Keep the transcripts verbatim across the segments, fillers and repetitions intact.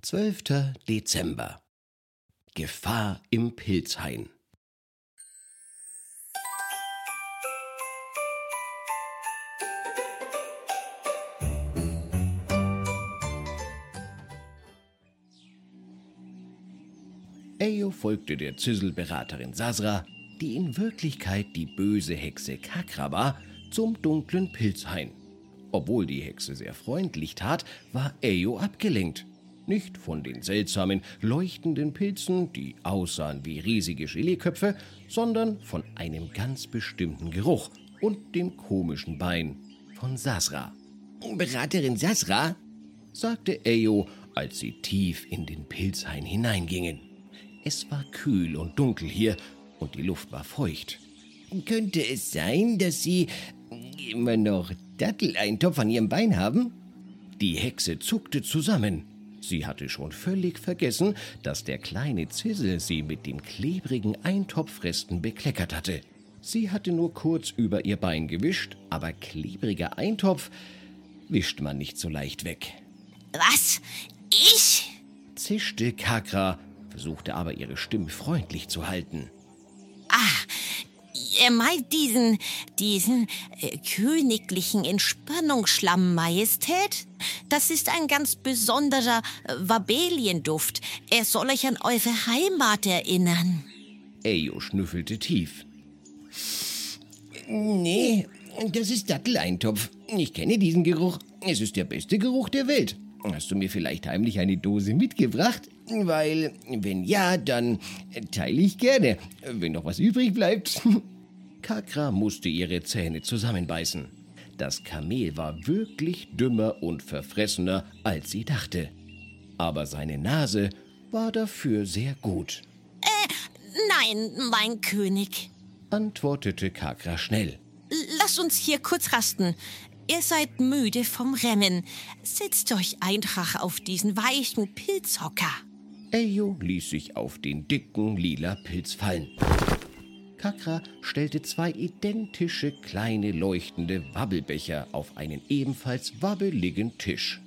zwölfter Dezember. Gefahr im Pilzhain. Ejo folgte der Zizzle-Beraterin Sasra, die in Wirklichkeit die böse Hexe Kakra war, zum dunklen Pilzhain. Obwohl die Hexe sehr freundlich tat, war Ejo abgelenkt. Nicht von den seltsamen, leuchtenden Pilzen, die aussahen wie riesige Geleeköpfe, sondern von einem ganz bestimmten Geruch und dem komischen Bein von Sasra. »Beraterin Sasra«, sagte Ejo, als sie tief in den Pilzhain hineingingen. Es war kühl und dunkel hier und die Luft war feucht. »Könnte es sein, dass Sie immer noch Datteleintopf an Ihrem Bein haben?« Die Hexe zuckte zusammen. Sie hatte schon völlig vergessen, dass der kleine Zizzle sie mit dem klebrigen Eintopfresten bekleckert hatte. Sie hatte nur kurz über ihr Bein gewischt, aber klebriger Eintopf wischt man nicht so leicht weg. »Was? Ich?« zischte Kakra, versuchte aber ihre Stimme freundlich zu halten. »Ah, er meint diesen, diesen äh, königlichen Entspannungsschlamm, Majestät? Das ist ein ganz besonderer äh, Wabelienduft. Er soll euch an eure Heimat erinnern.« Ejo schnüffelte tief. »Nee, das ist Datteleintopf. Ich kenne diesen Geruch. Es ist der beste Geruch der Welt. Hast du mir vielleicht heimlich eine Dose mitgebracht? Weil, wenn ja, dann teile ich gerne, wenn noch was übrig bleibt.« Kakra musste ihre Zähne zusammenbeißen. Das Kamel war wirklich dümmer und verfressener, als sie dachte. Aber seine Nase war dafür sehr gut. Äh, nein, mein König, antwortete Kakra schnell. Lasst uns hier kurz rasten. Ihr seid müde vom Rennen. Setzt euch einfach auf diesen weichen Pilzhocker. Ejo ließ sich auf den dicken, lila Pilz fallen. Kakra stellte zwei identische, kleine, leuchtende Wabbelbecher auf einen ebenfalls wabbeligen Tisch.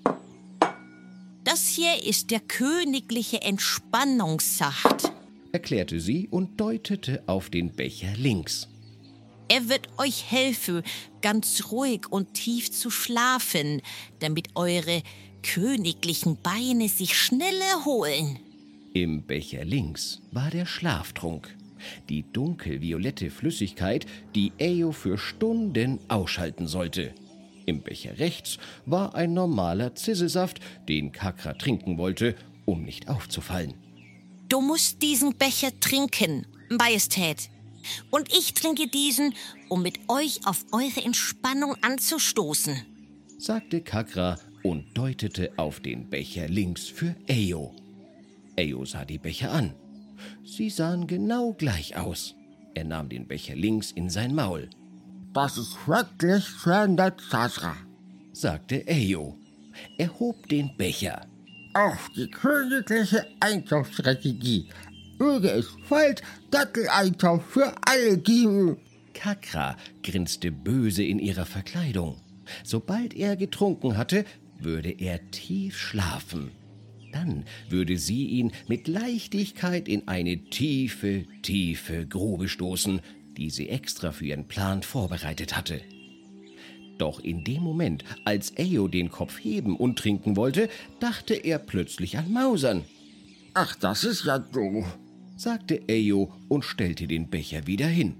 Das hier ist der königliche Entspannungssaft, erklärte sie und deutete auf den Becher links. Er wird euch helfen, ganz ruhig und tief zu schlafen, damit eure königlichen Beine sich schnell erholen. Im Becher links war der Schlaftrunk, die dunkelviolette Flüssigkeit, die Ejo für Stunden ausschalten sollte. Im Becher rechts war ein normaler Zizzlesaft, den Kakra trinken wollte, um nicht aufzufallen. »Du musst diesen Becher trinken, Majestät. Und ich trinke diesen, um mit euch auf eure Entspannung anzustoßen«, sagte Kakra und deutete auf den Becher links für Ejo. Ejo sah die Becher an. Sie sahen genau gleich aus. Er nahm den Becher links in sein Maul. »Das ist wirklich sehr nett, Sasra«, sagte Ejo. Er hob den Becher. »Auf die königliche Eintopfstrategie. Möge es bald Datteleintopf für alle geben.« Kakra grinste böse in ihrer Verkleidung. Sobald er getrunken hatte, würde er tief schlafen. Dann würde sie ihn mit Leichtigkeit in eine tiefe, tiefe Grube stoßen, die sie extra für ihren Plan vorbereitet hatte. Doch in dem Moment, als Ejo den Kopf heben und trinken wollte, dachte er plötzlich an Mausern. »Ach, das ist ja doof«, sagte Ejo und stellte den Becher wieder hin.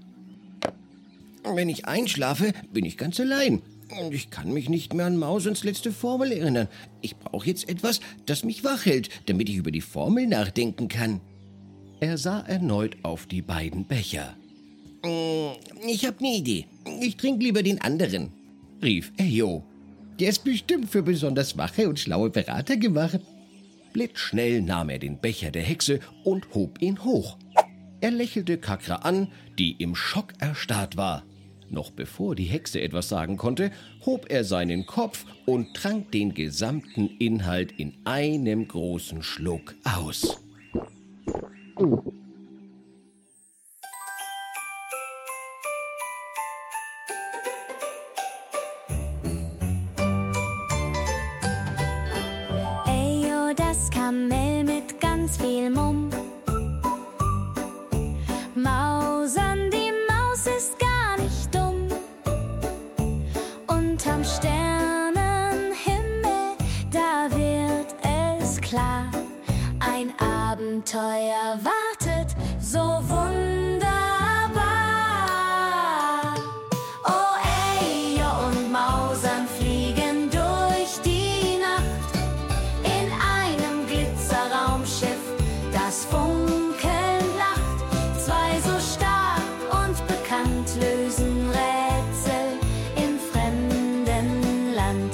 »Wenn ich einschlafe, bin ich ganz allein. Und ich kann mich nicht mehr an Mausens letzte Formel erinnern. Ich brauche jetzt etwas, das mich wach hält, damit ich über die Formel nachdenken kann.« Er sah erneut auf die beiden Becher. »Ich habe eine Idee. Ich trinke lieber den anderen«, rief Ejo. »Der ist bestimmt für besonders wache und schlaue Berater gemacht.« Blitzschnell nahm er den Becher der Hexe und hob ihn hoch. Er lächelte Kakra an, die im Schock erstarrt war. Noch bevor die Hexe etwas sagen konnte, hob er seinen Kopf und trank den gesamten Inhalt in einem großen Schluck aus. Ejo, das Kamel Karamell mit ganz viel Mumm. Mausern, die Maus ist gar nicht dumm. Unterm Sternenhimmel, da wird es klar. Ein Abenteuer wartet so wunderbar. Oh ey, und Mausern fliegen durch die Nacht in einem Glitzerraumschiff, das funkelnd lacht. Zwei so stark und bekannt lösen Rätsel im fremden Land.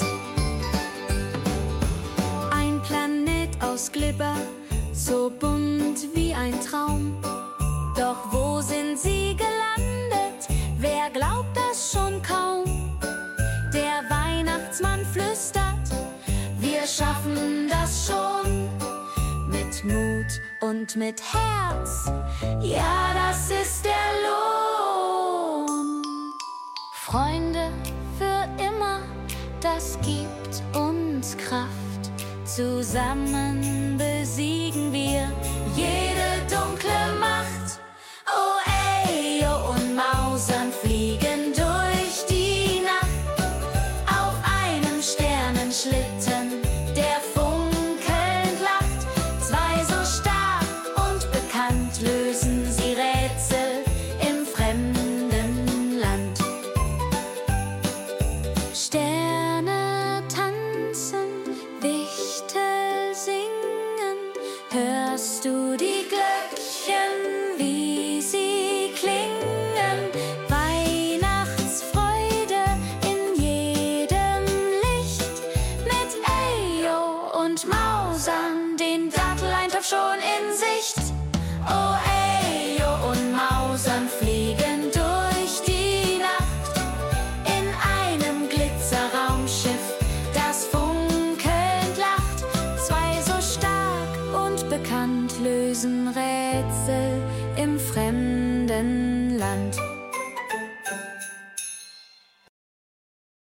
Ein Planet aus Glibber, so bunt wie ein Traum. Doch wo sind sie gelandet? Wer glaubt das schon kaum? Der Weihnachtsmann flüstert, wir schaffen das schon. Mit Mut und mit Herz, ja, das ist der Lohn. Freunde für immer, das gibt uns Kraft. Zusammen besiegen wir jede dunkle Macht. Oh ey, oh, und Mausern fliegen durch die Nacht auf einem Sternenschlitten, der funkelnd lacht. Zwei so stark und bekannt lösen sie Rätsel im fremden Land. Sterne tanzen, Wichtel singen, hörst du die Glöckchen, wie sie klingen? Weihnachtsfreude in jedem Licht, mit Eyo und Mausern, den Datteleintopf schon in Sicht. Oh Eyo und Mausern fliegen durch die Nacht in einem Glitzerraumschiff, das funkelnd lacht. Zwei so stark und bekannt lösen Rätsel im fremden Land.